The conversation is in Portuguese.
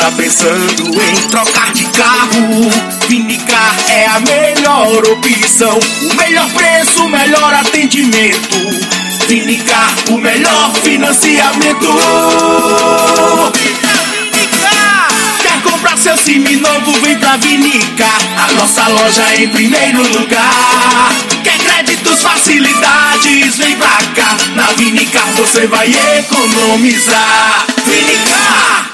tá pensando em trocar de carro, Vinicar é a melhor opção. O melhor preço, o melhor atendimento. Vinicar, o melhor financiamento. Quer comprar seu seminovo? Vem pra Vinicar. A nossa loja é em primeiro lugar. Quer créditos, facilidades? Vem pra cá. Na Vinicar você vai economizar. Vinicar!